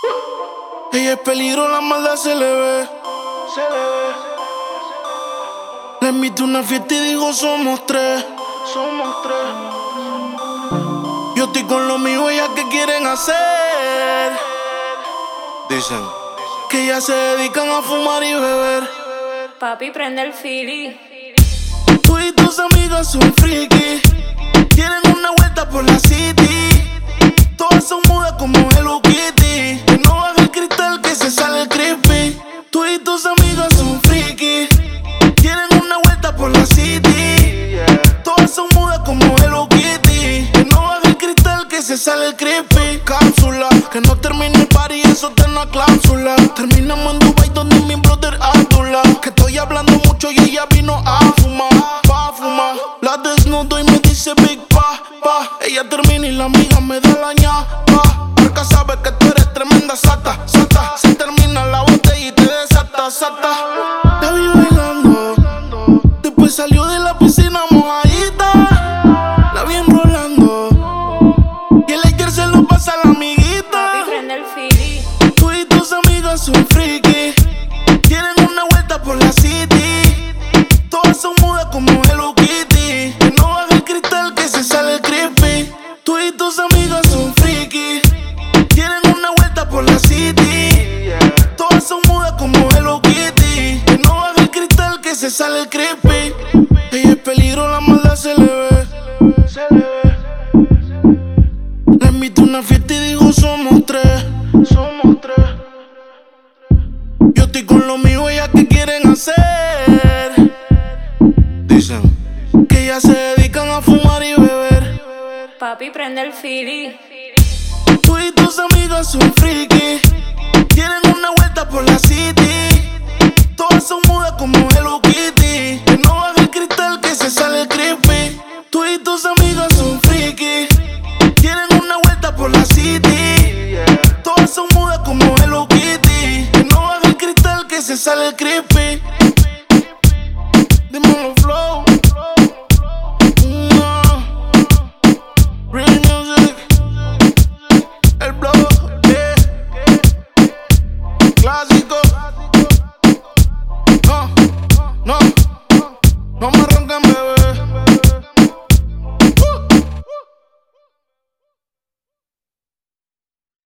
Ella es peligro, la maldad se le ve. Le invité a una fiesta y digo somos tres. Yo estoy con lo mío, ellas que quieren hacer. Dicen que ellas se dedican a fumar y beber. Papi, prende el fili. Tú y tus amigas son friki. Quieren una vuelta por la city. Todas son mudas como Hello Kitty. Que no baja el cristal, que se sale el creepy. Tú y tus amigas son friki. Quieren una vuelta por la city. Todas son mudas como Hello Kitty. Que no baja el cristal, que se sale el creepy. Cápsula, que no termine el party, eso tiene una cláusula. Terminamos en Dubai donde mi brother Abdullah. Que estoy hablando mucho y ella vino a fumar. La desnudo y me dice Big Pa. Ella termina y la amiga me da la ñapa. Porque sabe que tú eres tremenda sata. Se termina la botella y te desata. La vi bailando, después salió de la piscina mojadita. La vi enrolando y el ayer se lo pasa a la amiguita. Papi, prende el fili. Tú y tus amigas son friki. Quieren una vuelta por la city. Todas son mudas como Hello Kitty. Que no baja el cristal, que se sale el creepy. Tú y tus amigas son friki. Quieren una vuelta por la city. Todas son mudas como Hello Kitty. Que no baja el cristal, que se sale el creepy. Ella es peligro, la maldad se le ve. Le invité a una fiesta y digo somos tres. Yo estoy con lo mío, ellas que quieren hacer. Dicen que ellas se dedican a fumar y beber. Papi, prende el fili. Tú y tus amigas son friki. Quieren una vuelta por la city. Todas son mudas como Hello Kitty. Que no baja el cristal, que se sale el creepy. Tú y tus amigas son friki. Quieren una vuelta por la city. Todas son mudas como Hello Kitty. Que no baja el cristal, que se sale el creepy. Dímelo flow. Real music. El blog, clásico. No me